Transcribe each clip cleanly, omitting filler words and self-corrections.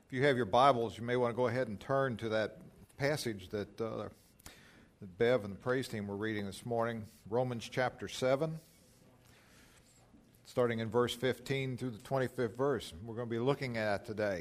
If you have your Bibles, you may want to go ahead and turn to that passage that Bev and the praise team were reading this morning, Romans chapter 7, starting in verse 15 through the 25th verse. We're going to be looking at today.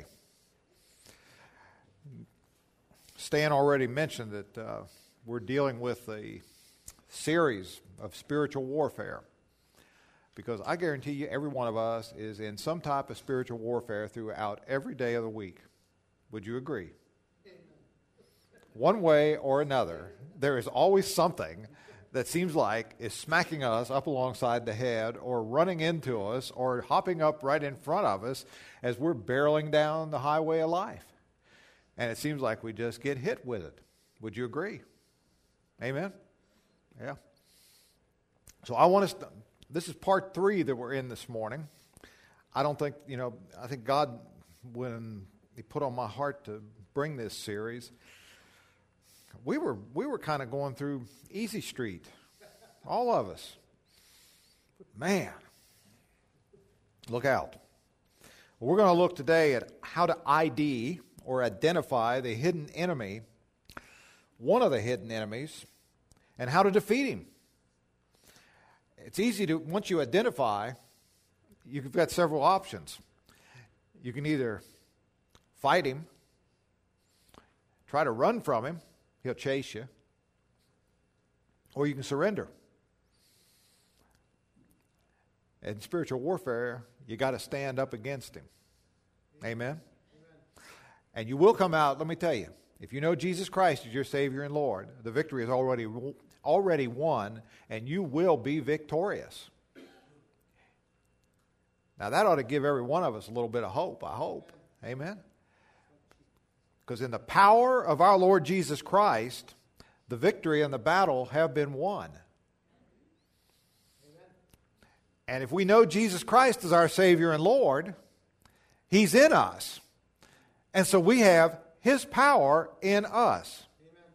Stan already mentioned that we're dealing with a series of spiritual warfare, because I guarantee you every one of us is in some type of spiritual warfare throughout every day of the week. Would you agree? Amen. One way or another, there is always something that seems like is smacking us up alongside the head or running into us or hopping up right in front of us as we're barreling down the highway of life. And it seems like we just get hit with it. Would you agree? Amen? Yeah. So I want us to... This is part 3 that we're in this morning. I think God, when He put on my heart to bring this series, we were kind of going through easy street, all of us. Man, look out. We're going to look today at how to ID or identify the hidden enemy, one of the hidden enemies, and how to defeat him. It's easy to, once you identify, you've got several options. You can either fight him, try to run from him, he'll chase you, or you can surrender. In spiritual warfare, you got to stand up against him. Amen? Amen? And you will come out, let me tell you, if you know Jesus Christ as your Savior and Lord, the victory is already won, and you will be victorious. Now that ought to give every one of us a little bit of hope, I hope. Amen? Because in the power of our Lord Jesus Christ, the victory and the battle have been won. Amen. And if we know Jesus Christ as our Savior and Lord, He's in us. And so we have His power in us. Amen.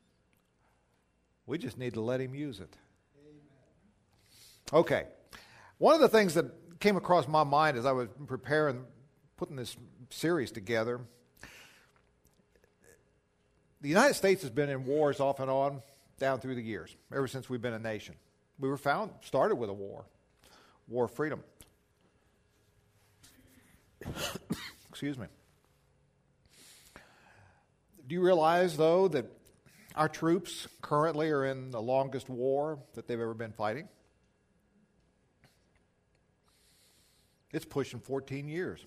We just need to let Him use it. Amen. Okay. One of the things that came across my mind as I was putting this series together, the United States has been in wars off and on down through the years, ever since we've been a nation. We were started with a war of freedom. Excuse me. Do you realize, though, that our troops currently are in the longest war that they've ever been fighting? It's pushing 14 years.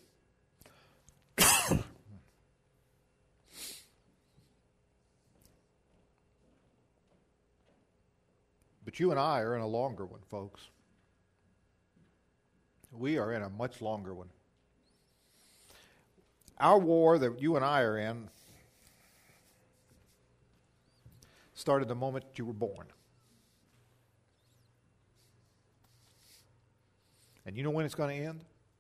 But you and I are in a longer one, folks. We are in a much longer one. Our war that you and I are in started the moment you were born. And you know when it's going to end?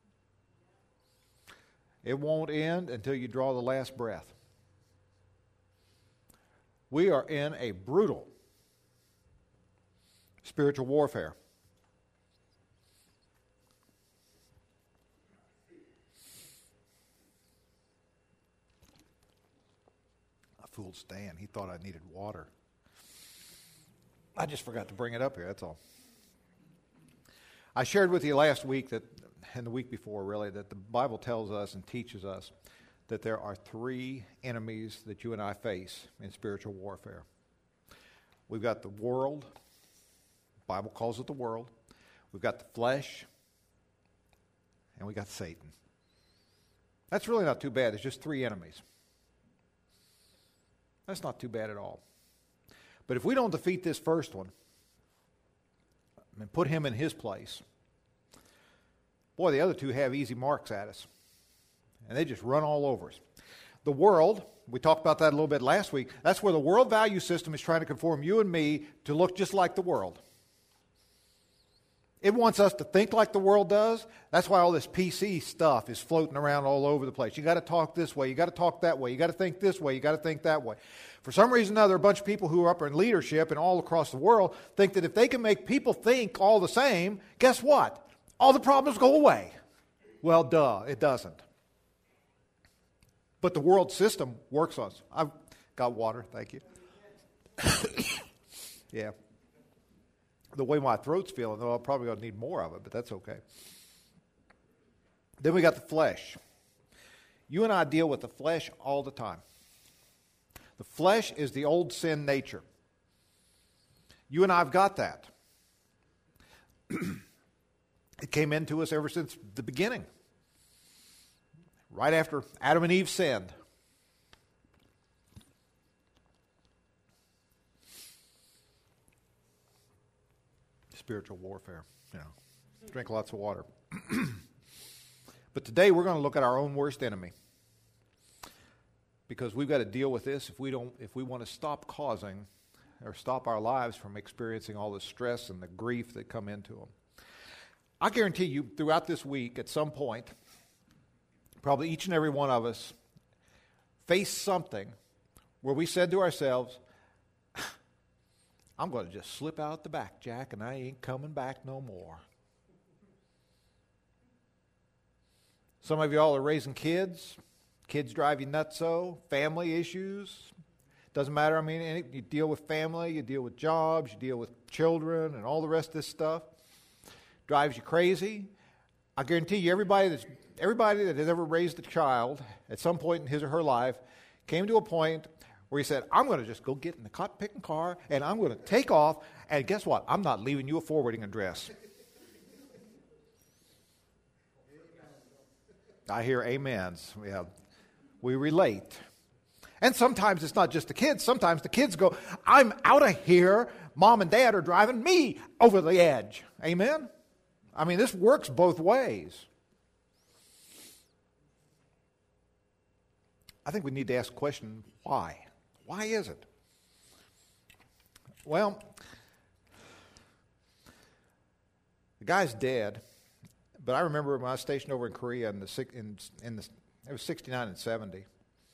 It won't end until you draw the last breath. We are in a brutal spiritual warfare. I fooled Stan. He thought I needed water. I just forgot to bring it up here, that's all. I shared with you last week, and the week before really, that the Bible tells us and teaches us that there are 3 enemies that you and I face in spiritual warfare. We've got the world. The Bible calls it the world. We've got the flesh. And we got Satan. That's really not too bad. There's just 3 enemies. That's not too bad at all. But if we don't defeat this first one and put him in his place, boy, the other 2 have easy marks at us. And they just run all over us. The world, we talked about that a little bit last week, that's where the world value system is trying to conform you and me to look just like the world. It wants us to think like the world does. That's why all this PC stuff is floating around all over the place. You got to talk this way. You got to talk that way. You got to think this way. You got to think that way. For some reason or another, a bunch of people who are up in leadership and all across the world think that if they can make people think all the same, guess what? All the problems go away. Well, duh, it doesn't. But the world system works on us. I've got water, thank you. Yeah. The way my throat's feeling, though, I'm probably going to need more of it, but that's okay. Then we got the flesh. You and I deal with the flesh all the time. The flesh is the old sin nature. You and I have got that. It came into us ever since the beginning. Right after Adam and Eve sinned. Spiritual warfare. Drink lots of water. But today we're going to look at our own worst enemy. Because we've got to deal with this if we want to stop causing or stop our lives from experiencing all the stress and the grief that come into them. I guarantee you, throughout this week, at some point, probably each and every one of us faced something where we said to ourselves, I'm going to just slip out the back, Jack, and I ain't coming back no more. Some of y'all are raising kids. Kids drive you nutso. Family issues. Doesn't matter. I mean, you deal with family, you deal with jobs, you deal with children, and all the rest of this stuff. Drives you crazy. I guarantee you, everybody that has ever raised a child at some point in his or her life came to a point where he said, I'm going to just go get in the cotton-picking car, and I'm going to take off, and guess what? I'm not leaving you a forwarding address. I hear amens. We relate. And sometimes it's not just the kids. Sometimes the kids go, I'm out of here. Mom and Dad are driving me over the edge. Amen? I mean, this works both ways. I think we need to ask the question, why? Why is it? Well, the guy's dead, but I remember when I was stationed over in Korea it was 69 and 70.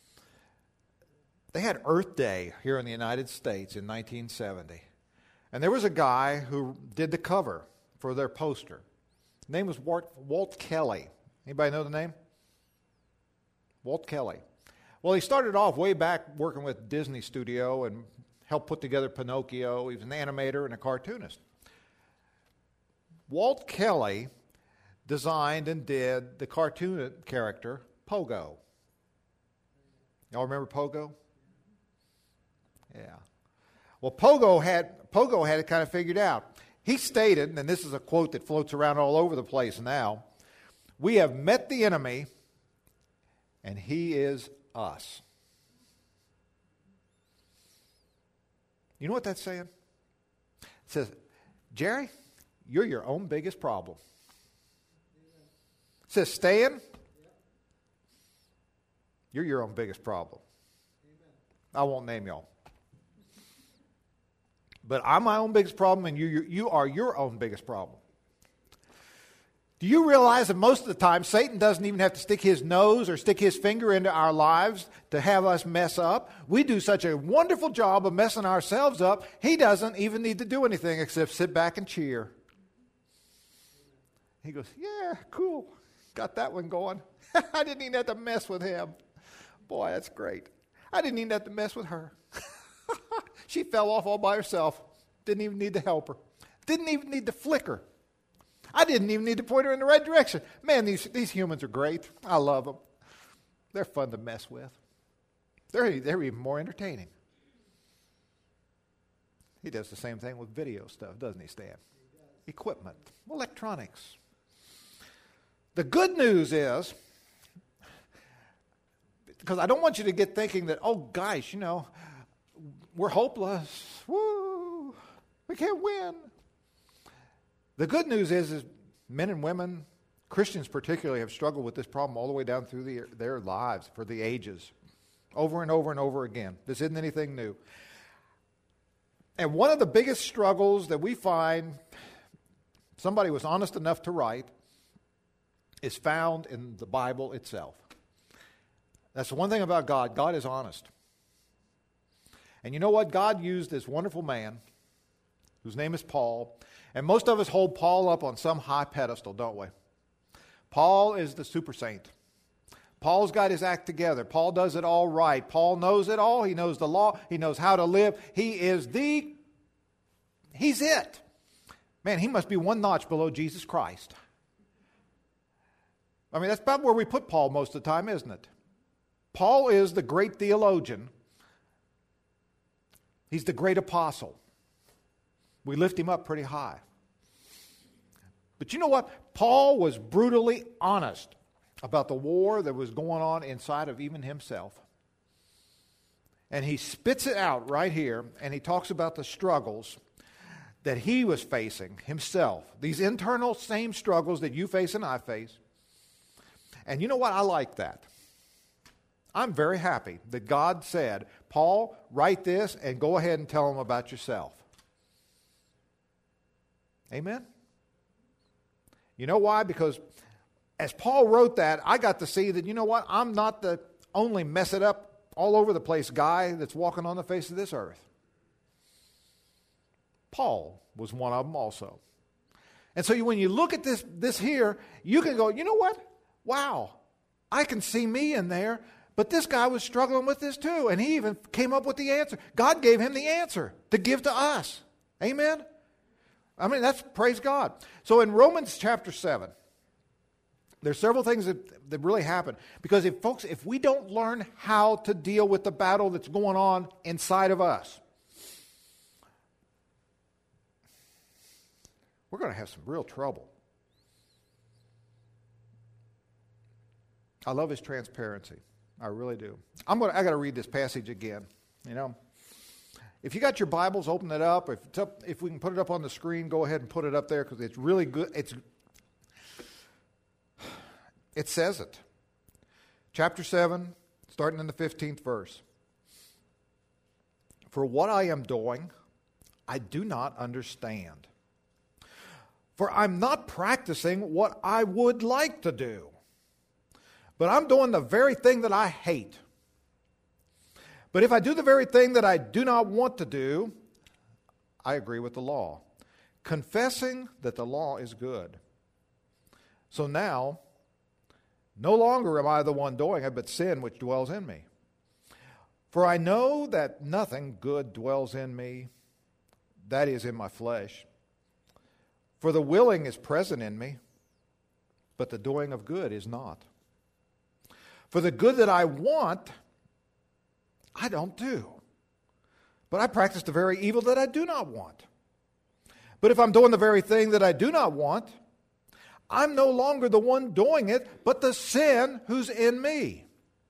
They had Earth Day here in the United States in 1970. And there was a guy who did the cover for their poster. His name was Walt Kelly. Anybody know the name? Walt Kelly. Well, he started off way back working with Disney Studio and helped put together Pinocchio. He was an animator and a cartoonist. Walt Kelly designed and did the cartoon character Pogo. Y'all remember Pogo? Yeah. Well, Pogo had it kind of figured out. He stated, and this is a quote that floats around all over the place now, we have met the enemy, and he is us. You know what that's saying? It says, Jerry, you're your own biggest problem. It says, Stan, you're your own biggest problem. I won't name y'all. But I'm my own biggest problem, and you are your own biggest problem. Do you realize that most of the time Satan doesn't even have to stick his nose or stick his finger into our lives to have us mess up? We do such a wonderful job of messing ourselves up, he doesn't even need to do anything except sit back and cheer. He goes, yeah, cool. Got that one going. I didn't even have to mess with him. Boy, that's great. I didn't even have to mess with her. She fell off all by herself. Didn't even need to help her. Didn't even need to flick her. I didn't even need to point her in the right direction. Man, these humans are great. I love them. They're fun to mess with. They're even more entertaining. He does the same thing with video stuff, doesn't he, Stan? Equipment, electronics. The good news is, because I don't want you to get thinking that, oh, gosh, we're hopeless. Woo! We can't win. The good news is men and women, Christians particularly, have struggled with this problem all the way down through their lives for the ages, over and over and over again. This isn't anything new. And one of the biggest struggles that we find, somebody was honest enough to write, is found in the Bible itself. That's the one thing about God. God is honest. And you know what? God used this wonderful man, whose name is Paul. And most of us hold Paul up on some high pedestal, don't we? Paul is the super saint. Paul's got his act together. Paul does it all right. Paul knows it all. He knows the law. He knows how to live. He's it. Man, he must be one notch below Jesus Christ. I mean, that's about where we put Paul most of the time, isn't it? Paul is the great theologian. He's the great apostle. We lift him up pretty high. But you know what? Paul was brutally honest about the war that was going on inside of even himself. And he spits it out right here, and he talks about the struggles that he was facing himself. These internal same struggles that you face and I face. And you know what? I like that. I'm very happy that God said, Paul, write this and go ahead and tell them about yourself. Amen? You know why? Because as Paul wrote that, I got to see that, you know what? I'm not the only mess it up all over the place guy that's walking on the face of this earth. Paul was one of them also. And so when you look at this here, you can go, you know what? Wow, I can see me in there, but this guy was struggling with this too, and he even came up with the answer. God gave him the answer to give to us. Amen? I mean, that's praise God. So in Romans chapter 7, there's several things that really happen. Because if we don't learn how to deal with the battle that's going on inside of us, we're going to have some real trouble. I love his transparency. I really do. I got to read this passage again. You know, if you got your Bibles, open it up. If we can put it up on the screen, go ahead and put it up there because it's really good. It says it. Chapter 7, starting in the 15th verse. For what I am doing, I do not understand. For I'm not practicing what I would like to do, but I'm doing the very thing that I hate. But if I do the very thing that I do not want to do, I agree with the law, confessing that the law is good. So now, no longer am I the one doing it, but sin which dwells in me. For I know that nothing good dwells in me, that is in my flesh. For the willing is present in me, but the doing of good is not. For the good that I want, I don't do. But I practice the very evil that I do not want. But if I'm doing the very thing that I do not want, I'm no longer the one doing it, but the sin who's in me.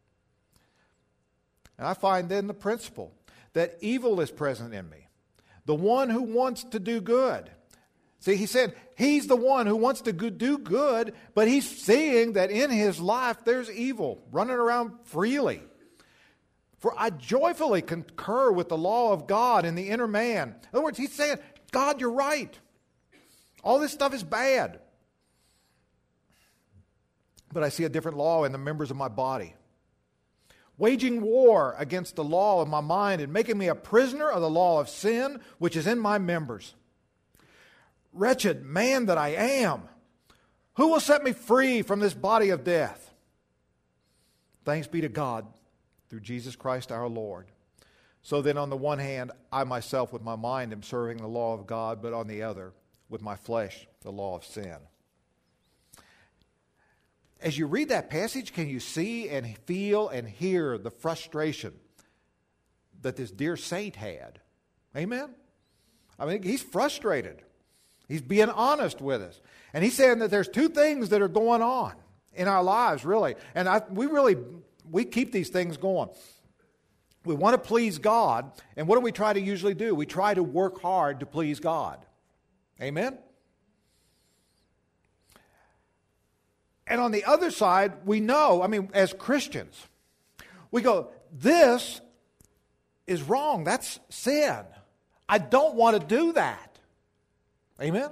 And I find then the principle that evil is present in me. The one who wants to do good. See, he said he's the one who wants to do good, but he's seeing that in his life there's evil running around freely. For I joyfully concur with the law of God in the inner man. In other words, he's saying, God, you're right. All this stuff is bad. But I see a different law in the members of my body, waging war against the law of my mind and making me a prisoner of the law of sin, which is in my members. Wretched man that I am, who will set me free from this body of death? Thanks be to God through Jesus Christ our Lord. So then on the one hand, I myself with my mind am serving the law of God, but on the other, with my flesh, the law of sin. As you read that passage, can you see and feel and hear the frustration that this dear saint had? Amen? I mean, he's frustrated. He's being honest with us. And he's saying that there's two things that are going on in our lives, really. And we keep these things going. We want to please God, and what do we try to usually do? We try to work hard to please God. Amen? And on the other side, we know, as Christians, we go, this is wrong. That's sin. I don't want to do that. Amen?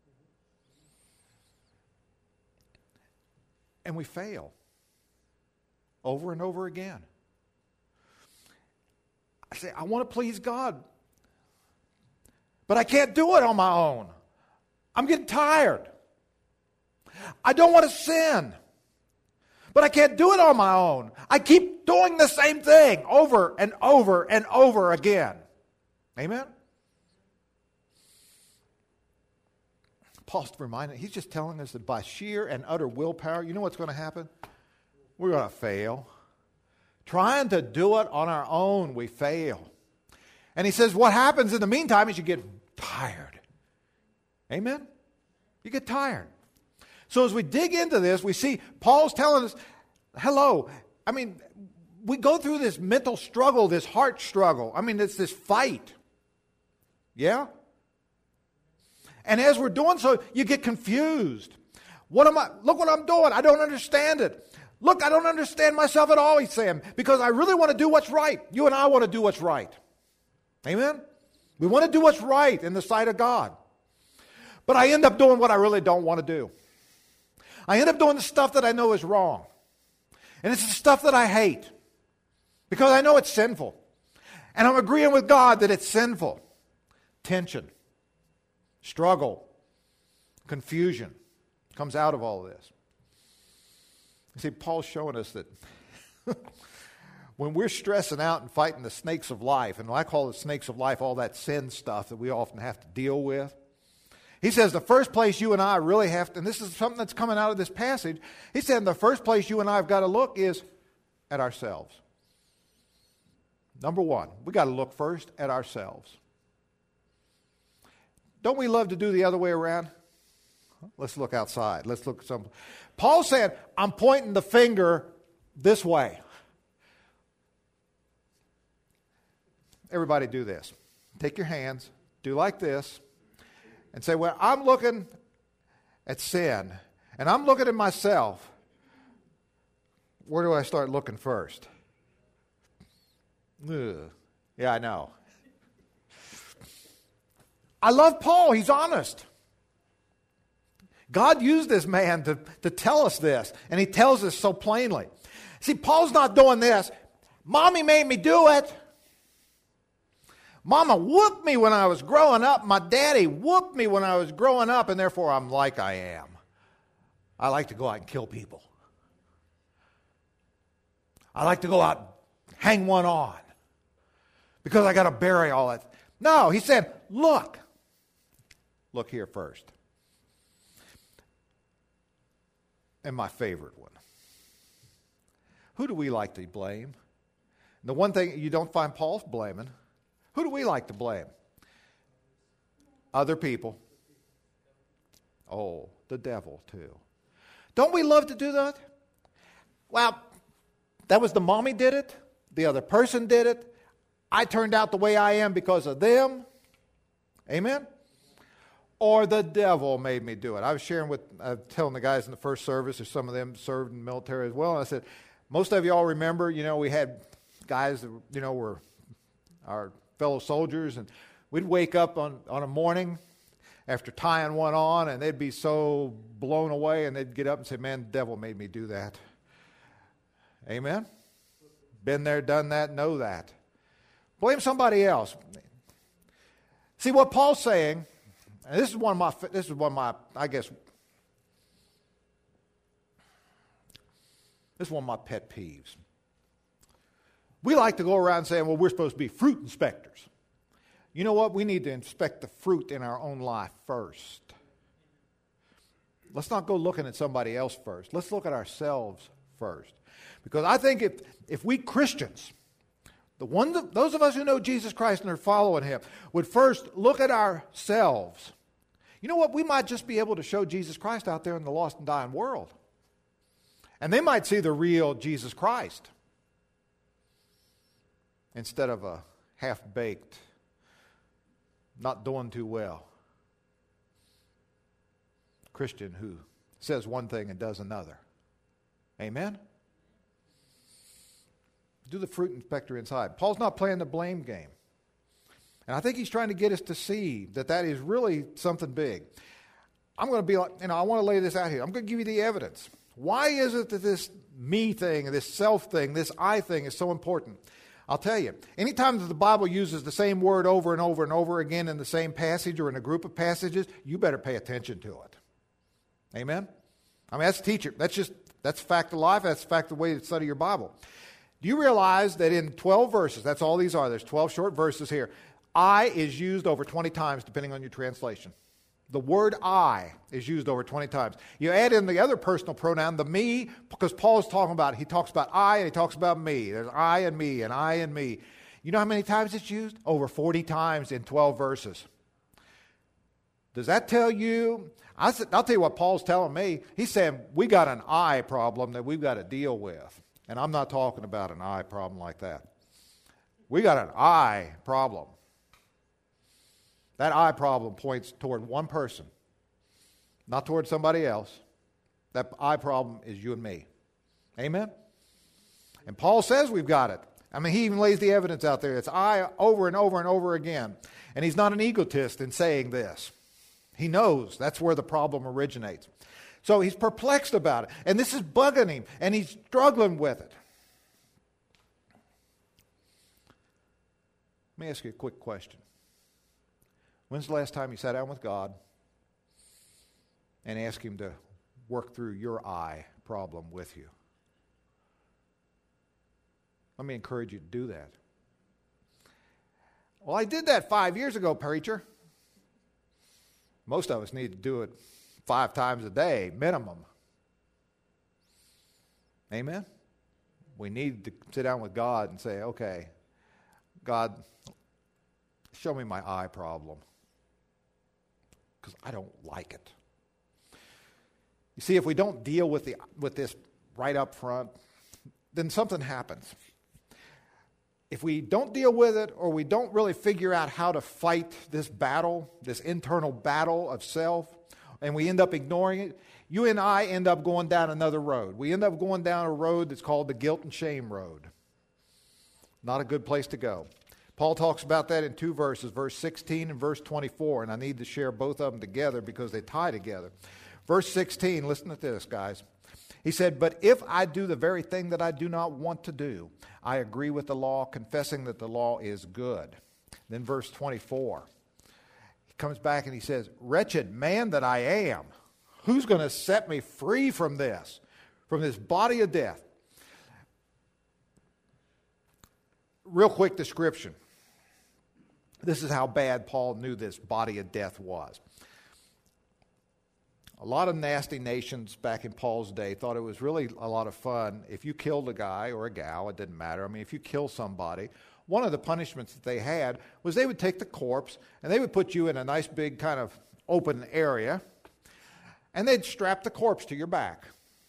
And we fail over and over again. I say, I want to please God, but I can't do it on my own. I'm getting tired. I don't want to sin, But I can't do it on my own. I keep doing the same thing over and over and over again. Amen? Paul's reminding, he's just telling us that by sheer and utter willpower, you know what's going to happen? We're going to fail. Trying to do it on our own, we fail. And he says what happens in the meantime is you get tired. Amen? You get tired. So as we dig into this, we see Paul's telling us, hello. I mean, we go through this mental struggle, this heart struggle. I mean, it's this fight. Yeah? And as we're doing so, you get confused. Look what I'm doing. I don't understand it. Look, I don't understand myself at all, he's saying, because I really want to do what's right. You and I want to do what's right. Amen? We want to do what's right in the sight of God. But I end up doing what I really don't want to do. I end up doing the stuff that I know is wrong. And it's the stuff that I hate. Because I know it's sinful. And I'm agreeing with God that it's sinful. Tension, struggle, confusion comes out of all this. You see, Paul's showing us that when we're stressing out and fighting the snakes of life, and I call the snakes of life all that sin stuff that we often have to deal with, he says the first place you and I really have to, and this is something that's coming out of this passage, he said the first place you and I have got to look is at ourselves. Number one, we got to look first at ourselves. Don't we love to do the other way around? Let's look outside. Let's look at some. Paul said, I'm pointing the finger this way. Everybody do this. Take your hands, do like this, and say, well, I'm looking at sin, and I'm looking at myself. Where do I start looking first? Ugh. Yeah, I know. I love Paul. He's honest. God used this man to tell us this, and he tells us so plainly. See, Paul's not doing this. Mommy made me do it. Mama whooped me when I was growing up. My daddy whooped me when I was growing up, and therefore I'm like I am. I like to go out and kill people. I like to go out and hang one on because I got to bury all that. No, he said, look here first. And my favorite one. Who do we like to blame? The one thing you don't find Paul blaming, who do we like to blame? Other people. Oh, the devil too. Don't we love to do that? Well, that was the mommy did it. The other person did it. I turned out the way I am because of them. Amen? Or the devil made me do it. I was telling the guys in the first service, or some of them served in the military as well, and I said, most of you all remember, we had guys that, were our fellow soldiers, and we'd wake up on a morning after tying one on, and they'd be so blown away, and they'd get up and say, man, the devil made me do that. Amen? Been there, done that, know that. Blame somebody else. See, what Paul's saying, and this is one of my pet peeves. We like to go around saying, well, we're supposed to be fruit inspectors. You know what? We need to inspect the fruit in our own life first. Let's not go looking at somebody else first. Let's look at ourselves first. Because I think if we Christians, those of us who know Jesus Christ and are following Him, would first look at ourselves, you know what? We might just be able to show Jesus Christ out there in the lost and dying world. And they might see the real Jesus Christ instead of a half-baked, not doing too well Christian who says one thing and does another. Amen? Do the fruit inspector inside. Paul's not playing the blame game. And I think he's trying to get us to see that is really something big. I'm going to be like, I want to lay this out here. I'm going to give you the evidence. Why is it that this me thing, this self thing, this I thing is so important? I'll tell you. Anytime that the Bible uses the same word over and over and over again in the same passage or in a group of passages, you better pay attention to it. Amen? That's teacher. That's That's a fact of life. That's a fact of the way to study your Bible. Do you realize that in 12 verses, that's all these are, there's 12 short verses here, I is used over 20 times depending on your translation. The word I is used over 20 times. You add in the other personal pronoun, the me, because Paul is talking about, he talks about I and he talks about me. There's I and me and I and me. You know how many times it's used? Over 40 times in 12 verses. Does that tell you? I'll tell you what Paul's telling me. He's saying we got an I problem that we've got to deal with. And I'm not talking about an I problem like that. We got an I problem. That I problem points toward one person, not toward somebody else. That I problem is you and me. Amen? And Paul says we've got it. I mean, he even lays the evidence out there. It's I over and over and over again. And he's not an egotist in saying this. He knows that's where the problem originates. So he's perplexed about it. And this is bugging him. And he's struggling with it. Let me ask you a quick question. When's the last time you sat down with God and asked Him to work through your I problem with you? Let me encourage you to do that. Well, I did that 5 years ago, preacher. Most of us need to do it 5 times a day, minimum. Amen? We need to sit down with God and say, okay, God, show me my I problem. Because I don't like it. You see, if we don't deal with this right up front, then something happens. If we don't deal with it, or we don't really figure out how to fight this battle, this internal battle of self, and we end up ignoring it, you and I end up going down another road. We end up going down a road that's called the guilt and shame road. Not a good place to go. Paul talks about that in 2 verses, verse 16 and verse 24, and I need to share both of them together because they tie together. Verse 16, listen to this, guys. He said, "But if I do the very thing that I do not want to do, I agree with the law, confessing that the law is good." Then verse 24, he comes back and he says, "Wretched man that I am, who's going to set me free from this body of death?" Real quick description. This is how bad Paul knew this body of death was. A lot of nasty nations back in Paul's day thought it was really a lot of fun if you killed a guy or a gal, it didn't matter. I mean, if you kill somebody, one of the punishments that they had was they would take the corpse and they would put you in a nice big kind of open area and they'd strap the corpse to your back.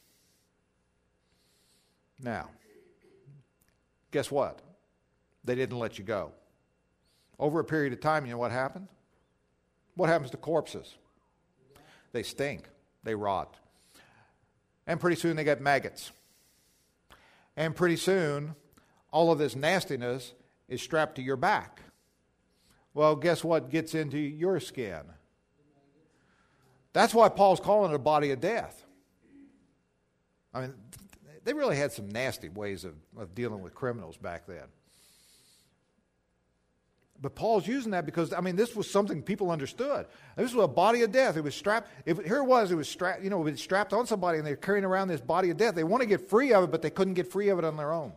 Now, guess what? They didn't let you go. Over a period of time, you know what happened? What happens to corpses? They stink. They rot. And pretty soon they get maggots. And pretty soon, all of this nastiness is strapped to your back. Well, guess what gets into your skin? That's why Paul's calling it a body of death. I mean, they really had some nasty ways of dealing with criminals back then. But Paul's using that because, I mean, this was something people understood. This was a body of death. It was strapped. It was strapped, it was strapped on somebody and they're carrying around this body of death. They want to get free of it, but they couldn't get free of it on their own.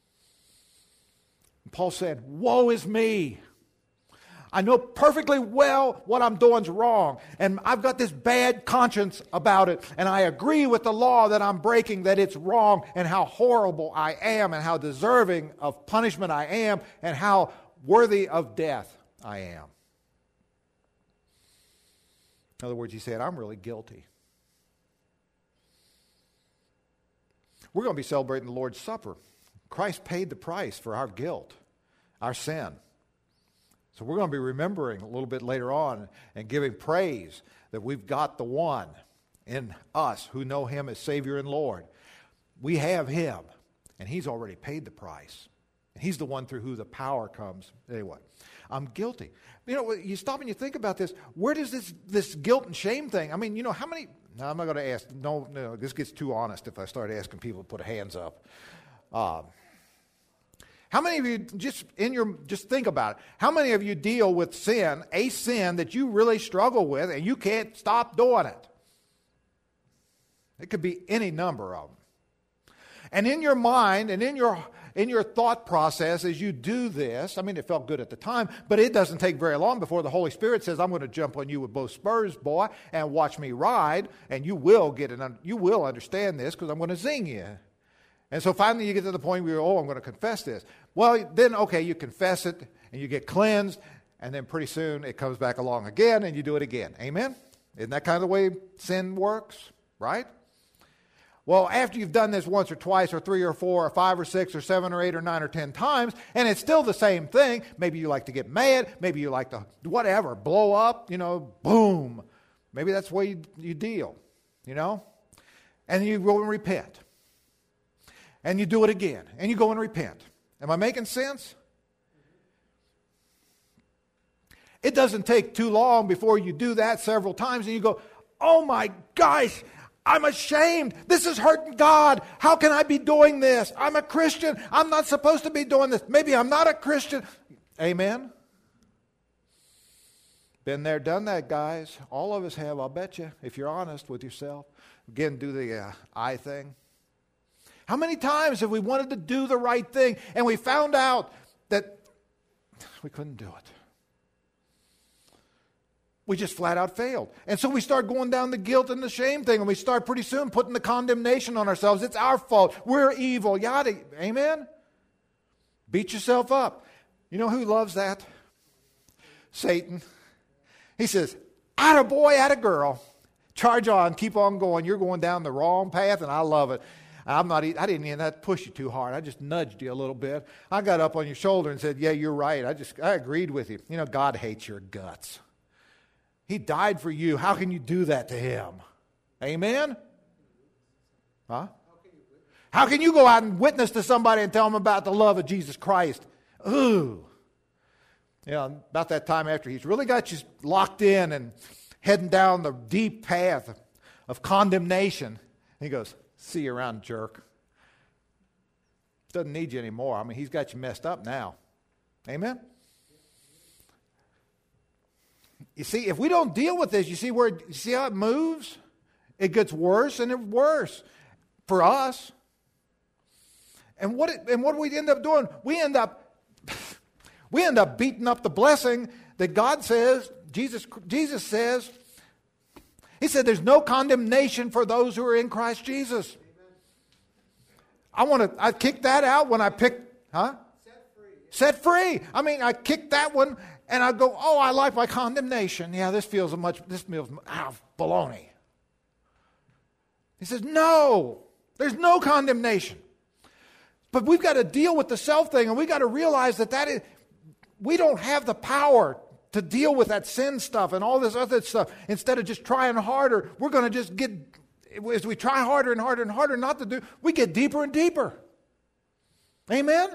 And Paul said, "Woe is me. I know perfectly well what I'm doing is wrong. And I've got this bad conscience about it. And I agree with the law that I'm breaking, that it's wrong, and how horrible I am, and how deserving of punishment I am, and how worthy of death I am." In other words, he said, I'm really guilty. We're going to be celebrating the Lord's Supper. Christ paid the price for our guilt, our sin. So we're going to be remembering a little bit later on and giving praise that we've got the one in us who know Him as Savior and Lord. We have Him, and He's already paid the price. He's the one through who the power comes. Anyway, I'm guilty. You know, you stop and you think about this. Where does this guilt and shame thing, I mean, you know, how many, no, I'm not going to ask, no, this gets too honest if I start asking people to put hands up. How many of you, just think about it, how many of you deal with sin, a sin that you really struggle with and you can't stop doing it? It could be any number of them. And in your mind and in your thought process as you do this, I mean, it felt good at the time, but it doesn't take very long before the Holy Spirit says, I'm going to jump on you with both spurs, boy, and watch me ride, and you will understand this because I'm going to zing you. And so finally you get to the point where I'm going to confess this. Well, then, okay, you confess it, and you get cleansed, and then pretty soon it comes back along again, and you do it again. Amen? Isn't that kind of the way sin works, right? Well, after you've done this once or twice or 3 or 4 or 5 or 6 or 7 or 8 or 9 or 10 times, and it's still the same thing, maybe you like to get mad, maybe you like to whatever, blow up, boom. Maybe that's the way you deal, And you go and repent. And you do it again, and you go and repent. Am I making sense? It doesn't take too long before you do that several times, and you go, oh my gosh, I'm ashamed. This is hurting God. How can I be doing this? I'm a Christian. I'm not supposed to be doing this. Maybe I'm not a Christian. Amen? Been there, done that, guys. All of us have, I'll bet you, if you're honest with yourself. Again, do the I thing. How many times have we wanted to do the right thing and we found out that we couldn't do it? We just flat out failed. And so we start going down the guilt and the shame thing, and we start pretty soon putting the condemnation on ourselves. It's our fault. We're evil. Yada. Amen? Beat yourself up. You know who loves that? Satan. He says, atta boy, atta girl. Charge on. Keep on going. You're going down the wrong path, and I love it. I didn't even have to push you too hard. I just nudged you a little bit. I got up on your shoulder and said, yeah, you're right. I agreed with you. God hates your guts. He died for you. How can you do that to him? Amen? Huh? How can you go out and witness to somebody and tell them about the love of Jesus Christ? Ooh. About that time after he's really got you locked in and heading down the deep path of condemnation, he goes, see you around, jerk. Doesn't need you anymore. I mean, he's got you messed up now. Amen? You see, if we don't deal with this, you see how it moves? It gets worse and worse for us. And what do we end up doing? We end up beating up the blessing that God says, Jesus says. He said there's no condemnation for those who are in Christ Jesus. I kicked that out when I picked, Set free. I mean, I kicked that one and I go, oh, I like my condemnation. Yeah, this feels baloney. He says, no, there's no condemnation. But we've got to deal with the self thing, and we've got to realize that we don't have the power to deal with that sin stuff and all this other stuff. Instead of just trying harder, we're going to just get, as we try harder and harder and harder not to do, we get deeper and deeper. Amen?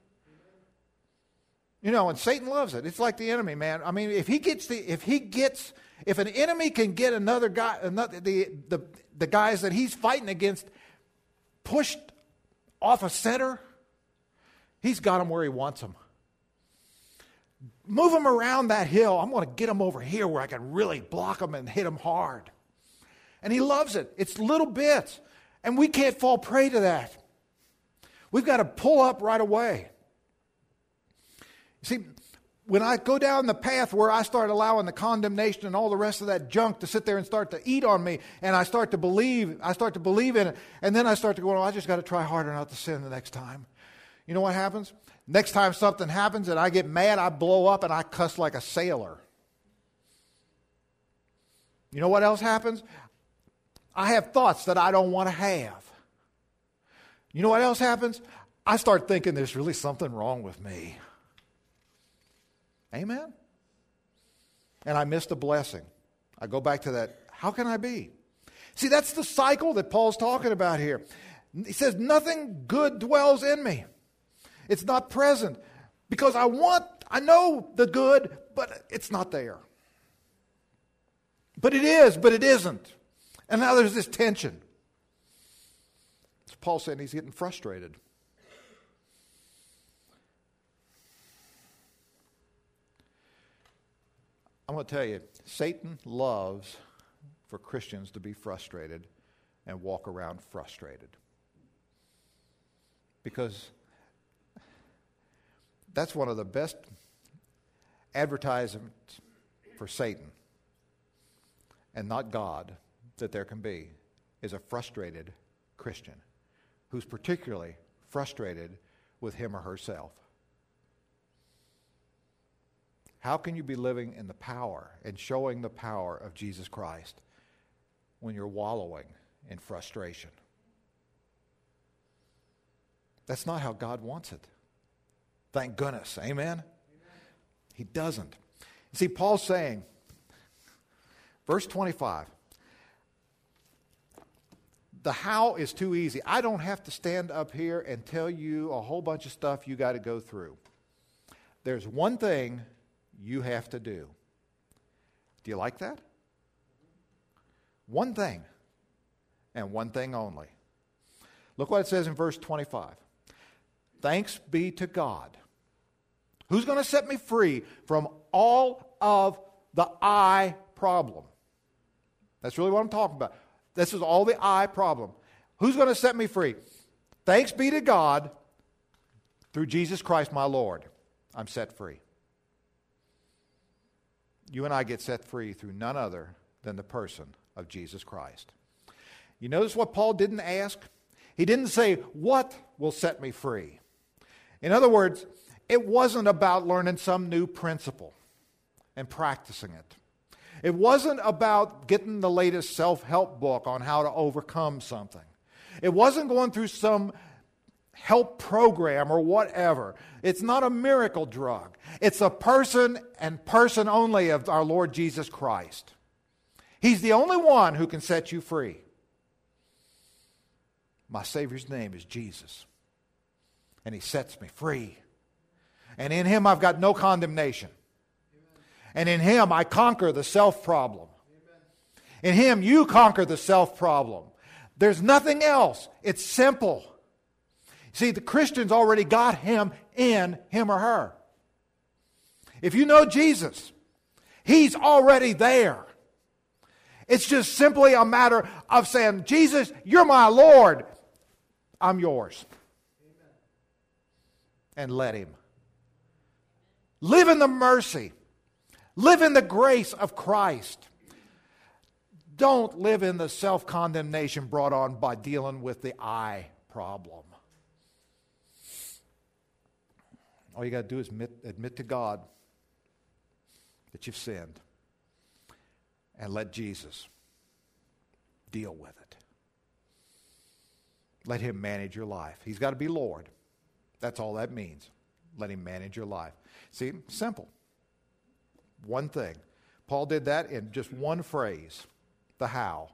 And Satan loves it. It's like the enemy, man. I mean, if an enemy can get another guy, the guys that he's fighting against pushed off a center, he's got them where he wants them. Move them around that hill. I'm going to get them over here where I can really block them and hit them hard. And he loves it. It's little bits. And we can't fall prey to that. We've got to pull up right away. See, when I go down the path where I start allowing the condemnation and all the rest of that junk to sit there and start to eat on me, and I start to believe in it, and then I start to go, I just got to try harder not to sin the next time. You know what happens? Next time something happens and I get mad, I blow up and I cuss like a sailor. You know what else happens? I have thoughts that I don't want to have. You know what else happens? I start thinking there's really something wrong with me. Amen? And I missed a blessing. I go back to that. How can I be? See, that's the cycle that Paul's talking about here. He says, nothing good dwells in me. It's not present. Because I know the good, but it's not there. But it is, but it isn't. And now there's this tension. Paul's saying he's getting frustrated. I'm going to tell you, Satan loves for Christians to be frustrated and walk around frustrated. Because that's one of the best advertisements for Satan and not God that there can be, is a frustrated Christian who's particularly frustrated with him or herself. How can you be living in the power and showing the power of Jesus Christ when you're wallowing in frustration? That's not how God wants it. Thank goodness. Amen? He doesn't. You see, Paul's saying, verse 25, the how is too easy. I don't have to stand up here and tell you a whole bunch of stuff you got to go through. There's one thing you have to do. Do you like that? One thing, and one thing only. Look what it says in verse 25. Thanks be to God. Who's going to set me free from all of the I problem? That's really what I'm talking about. This is all the I problem. Who's going to set me free? Thanks be to God through Jesus Christ my Lord. I'm set free. You and I get set free through none other than the person of Jesus Christ. You notice what Paul didn't ask? He didn't say, what will set me free? In other words, it wasn't about learning some new principle and practicing it. It wasn't about getting the latest self-help book on how to overcome something. It wasn't going through some help program or whatever. It's not a miracle drug. It's a person and person only of our Lord Jesus Christ. He's the only one who can set you free. My Savior's name is Jesus. And He sets me free. And in Him I've got no condemnation. And in Him I conquer the self problem. In Him you conquer the self problem. There's nothing else. It's simple. See, the Christian's already got Him in him or her. If you know Jesus, He's already there. It's just simply a matter of saying, Jesus, you're my Lord. I'm yours. And let Him. Live in the mercy. Live in the grace of Christ. Don't live in the self-condemnation brought on by dealing with the I problem. All you got to do is admit to God that you've sinned and let Jesus deal with it. Let Him manage your life. He's got to be Lord. That's all that means. Let Him manage your life. See, simple. One thing. Paul did that in just one phrase. The how.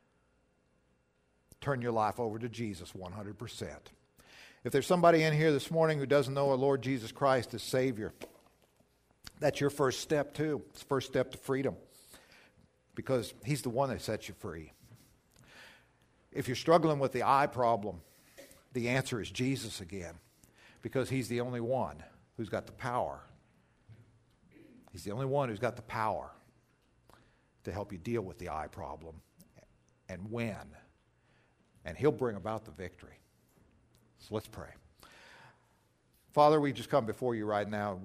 Turn your life over to Jesus 100%. If there's somebody in here this morning who doesn't know our Lord Jesus Christ as Savior, that's your first step too. It's the first step to freedom. Because He's the one that sets you free. If you're struggling with the I problem, the answer is Jesus again. Because He's the only one who's got the power. He's the only one who's got the power to help you deal with the I problem and win. And He'll bring about the victory. So let's pray. Father, we just come before You right now.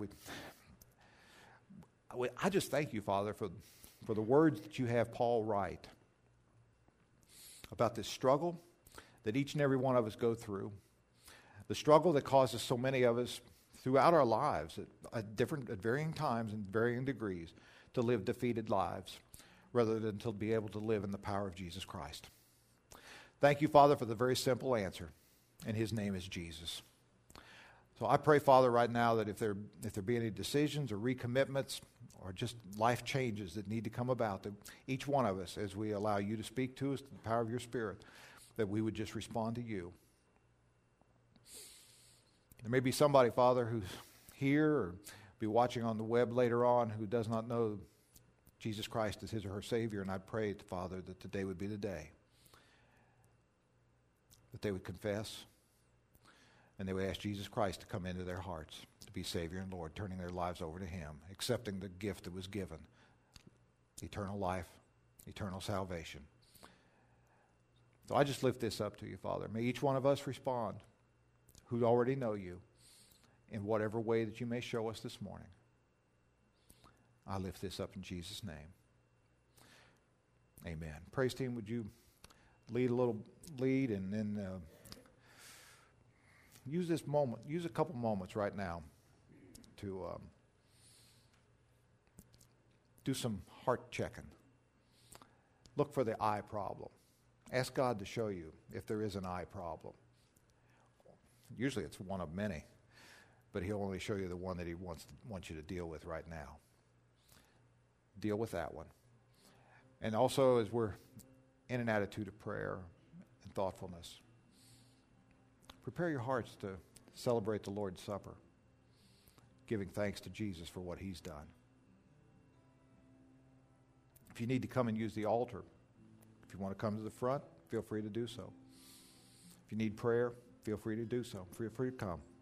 I just thank You, Father, for the words that You have Paul write about this struggle that each and every one of us go through. The struggle that causes so many of us throughout our lives at varying times and varying degrees to live defeated lives rather than to be able to live in the power of Jesus Christ. Thank You, Father, for the very simple answer, and His name is Jesus. So I pray, Father, right now that if there be any decisions or recommitments or just life changes that need to come about, that each one of us, as we allow You to speak to us, the power of Your Spirit, that we would just respond to You. There may be somebody, Father, who's here or be watching on the web later on who does not know Jesus Christ as his or her Savior, and I pray, Father, that today would be the day that they would confess and they would ask Jesus Christ to come into their hearts to be Savior and Lord, turning their lives over to Him, accepting the gift that was given, eternal life, eternal salvation. So I just lift this up to You, Father. May each one of us respond who already know you in whatever way that you may show us this morning. I lift this up in Jesus' name. Amen. Praise team, would you lead and then use this moment, use a couple moments right now to do some heart checking. Look for the I problem. Ask God to show you if there is an I problem. Usually it's one of many, but He'll only show you the one that He wants you to deal with right now. Deal with that one. And also, as we're in an attitude of prayer and thoughtfulness, prepare your hearts to celebrate the Lord's Supper, giving thanks to Jesus for what He's done. If you need to come and use the altar, if you want to come to the front, feel free to do so. If you need prayer, feel free to do so. Feel free to come.